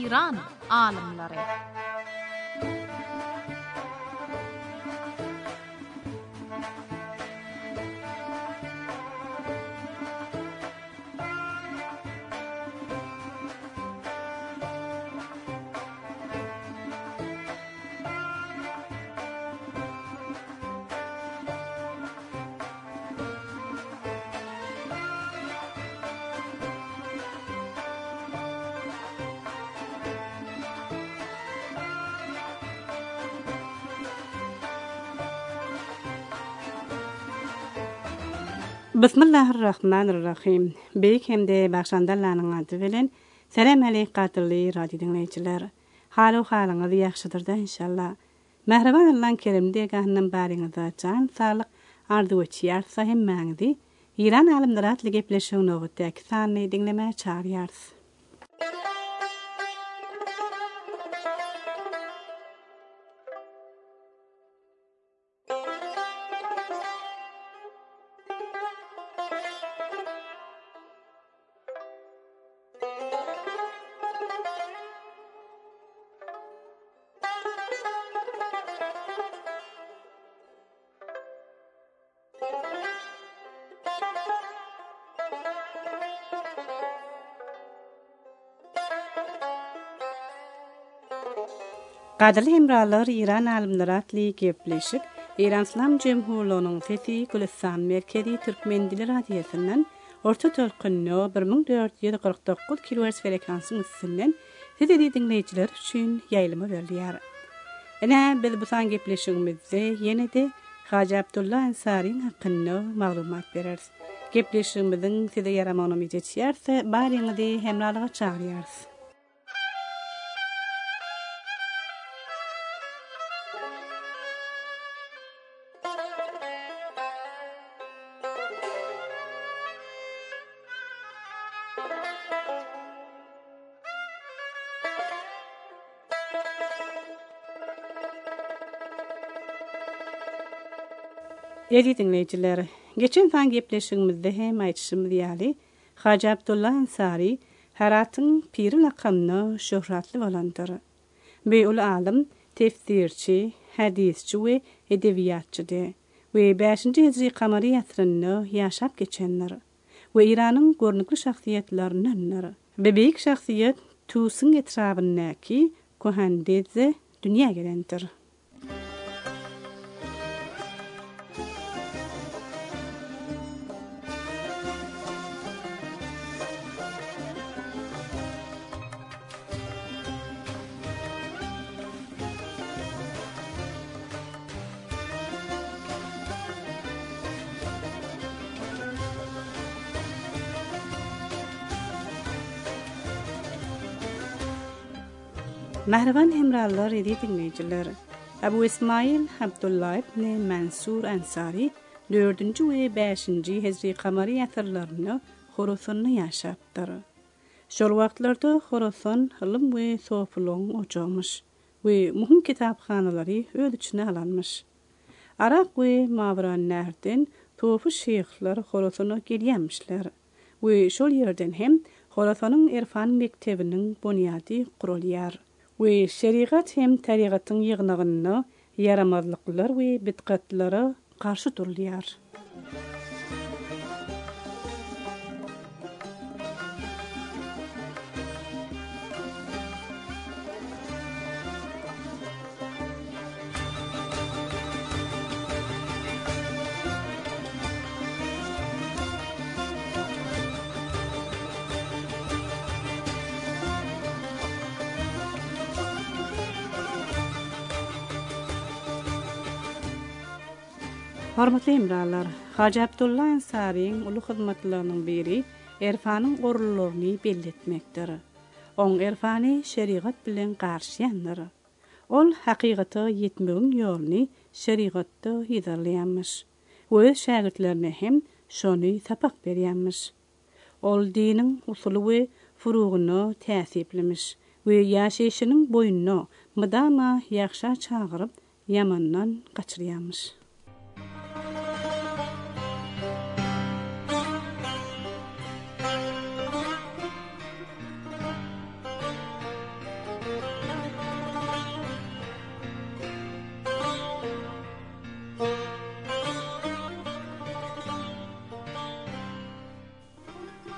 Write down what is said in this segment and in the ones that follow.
İran alimleri. Bismillahirrahmanirrahim. Beyik hemde başandallanyň ady bilen selam aleykum gatirli radio dinleýijiler. Haly halyňyz ýaxşydyr da inşallah. Mehriban Allah'ın kerimde gahyndan baryňyza can sağlyk ardy geçýär hemmäňizi İran alimleri atly gepleşiň nowatdaky sany dinlemäge çağırýarys. Gaderli hemralar İran alimleri atly gepleşip İran İslam Cemhuriyeti'nin Fethi Gülistan Merkezi Türkmen Dili Radyosu'ndan orta tolkunno 1449 kHz frekansy üstünden siz dinleyijiler üçin ýaýlama berilýär. Ene biz bu san gepleşigimizde ýene-de Haji Abdullah Ansaryň hakynda maglumat bereriz. Gepleşigimiziň size ýaramanyny ýetýärse, baryňyzy hemralyga çağırýarys. Ýa-da dinleýijiler, geçen san gepleşigimizde hem aýtýşymyz ýaly Haji Abdullah Ansary Heratyň piri lakamyna şöhratly bolandyr. Beýul alim, tefsirçi, hadisçi we edebiýatçydy we 5-nji hijri kamary ýasyryny ýaşap geçenler we Iranyň görnükli şahsiýetlerindendir. Beýik şahsiýet tusyň etrabyndaky kohandeze dünýä gelendir. Mehriban hemrallar edi dinleyijiler. Abu İsmail Abdullah ibn Mansur Ansary 4-nji we 5-nji hijri kamary ýasyrlaryny Horasanda ýaşapdyr. Şol wagtlarda Horasan ilim we sofluň oçagmyş we muhim kitaphanalary öz içine alanmyş. Araq we Mawran näherden tofu şeýhler Horasana gelýänmişler we şol ýerden hem Horasanyň Irfan mektebiniň bunyady kurulýar. We şeriat hem tarigatyň ýygnagyny yaramazlyklar we bidgatlary garşy durulýar. Hormatly hemralar, Haji Abdullah Ansaryň uly hyzmatlarynyň biri Irfanyň gorulularyny belli etmekdir. Oň irfany şeriat bilen garşýandyr. Ol hakykaty ýetmegiň ýoluny şeriatda ýyzarlaýanmyş. Öz şagirdlerine hem şonu sapak berýänmiş. Ol diniň usuly we furugyny täsiplemiş we ýaşaýyşynyň boýuny mydama ýagşa çagyryp ýamandan gaçyrýanmyş.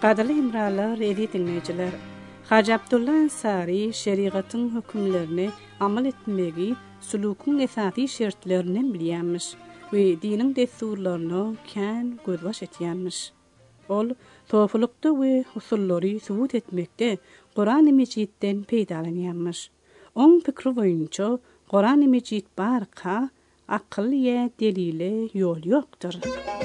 Qadirli imralar, edi dinleyiciler. Hacı Abdullah Ensari şeriatın hükümlerini amal etmegi sulukun esasi şertlerinden bilýänmiş we dinin desturlaryny kän gözbaş etýänmiş. Ol tofulukda we usullary subut etmekde Qur'an-ı Mecidden peýdalanýanmış. On pikri boýunça Qur'an-ı Mecid barka akyl ýa delile ýol ýokdur.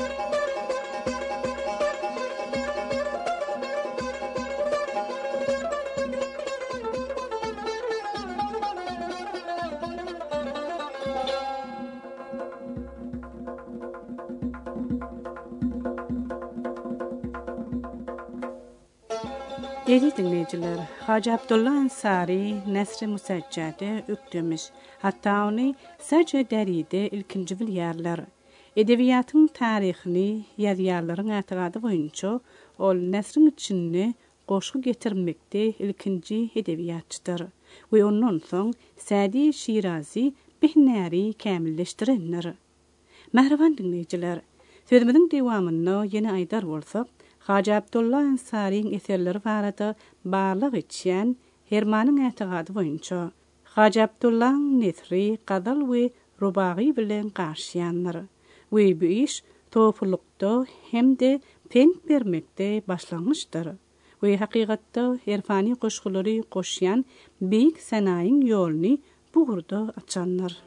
Edi dinleyiciler, Hacı Abdullah Ensari Nesr-i Musaccade öktürmüş. Hatta onu sadece deride ilkinci bilýärler. Edebiyatın tarihini yazýarlaryň etiqady boýunça ol Nesr'in içini goşgu getirmekde ilkinci edebiyatçıdır. Ve ondan soň Sadi Şirazi bihnäri kämilleşdirenler. Mähriban dinleyiciler, sözümizin dewamyny ýene aýdar bolsak, Hacı Abdullah Ensari'nin eserleri barada barlyk etýän Hermanyň etiqady boýunça Hacı Abdullah Nesri gadal we rubai bilen garşýanlar. We bu iş tofulukda hemde pen bermekde başlanmışdyr. We hakykatda erfani goşgulary goşýan beýik sanaýyň ýoluny bugurda açanlar.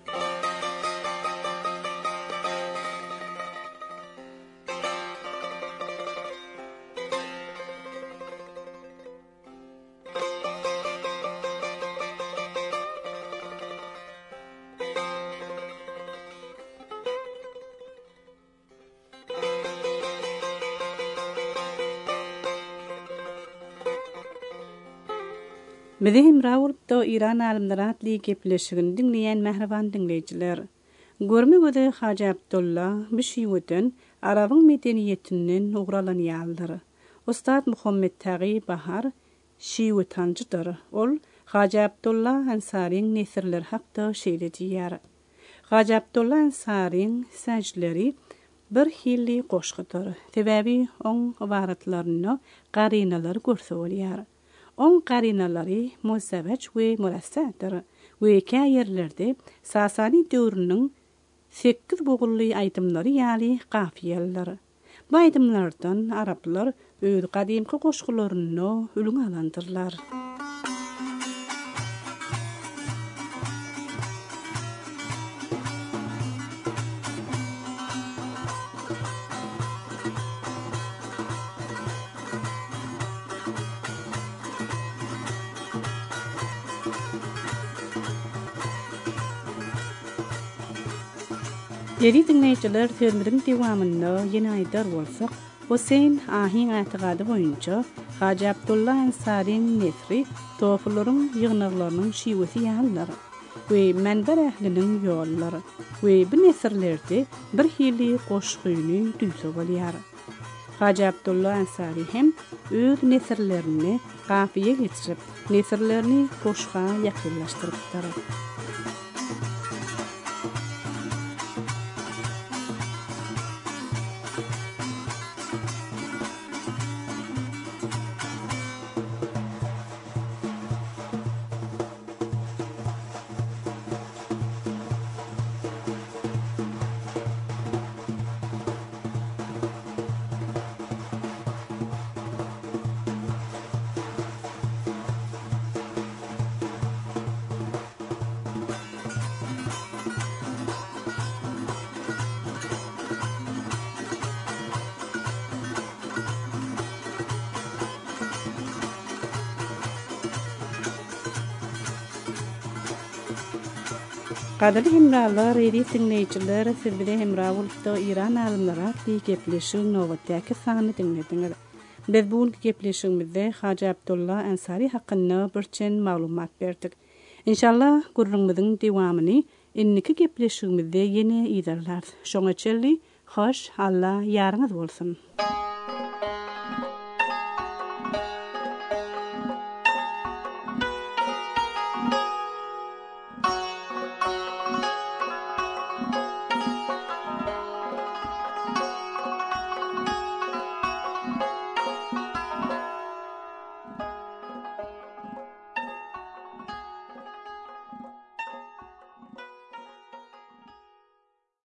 Medhem Rawl'da İran alimleri atly gepleşigini dinleyen mähriban dinleyiciler. Görme göde Hacı Abdullah bişiweden Arabyň medeniýetinden ugralanýarlar. Ustad Muhammed Tagî Bahar şiwetancıdyr. Ol Hacı Abdullah Ensari'nin nesirleri hakda şeýledýär. Hacı Abdullah Ensari'nin sajleri bir hilli goşgudyr. Sebäbi oň ibaratlaryny garinalar görsebilýär. On qarinalary musawwaj we murassadyr we käýerlerde Sasani döwrüniň 8 bogully aýdymlary ýaly gafiýalar. Bu aýdymlardan araplar öz gadymky goşgularyny ülüň alandyrlar. Ýeri dinleýijiler, sözümizin dewamyny ýene aýdar bolsak, Hüseyin ahyň etiqady boýunça Hacı Abdullah Ensari'nin nesri tofularyň ýygnaklarynyň şiwesi ýalylar we menber ähliniň ýollary we bu nesirlerde bir hili goşgyny düýse bolýar. Hacı Abdullah Ensari hem öz nesirlerini gafiýe getirip, nesirlerini goşga ýakynlaşdyrdyr. Qadirli hemralar, edi dinleyiciler, sizde Hemrawul'da İran alimleri atly gepleşiň nowatdaky sany dinlediňiz. Biz bu gepleşigimizde Hacı Abdullah Ensari hakkında birçen maglumat berdik. İnşallah gurrumyzyň dewamyny inniki gepleşigimizde ýene ýerler. Şoňa çelli, hoş, Allah ýarňyz bolsun.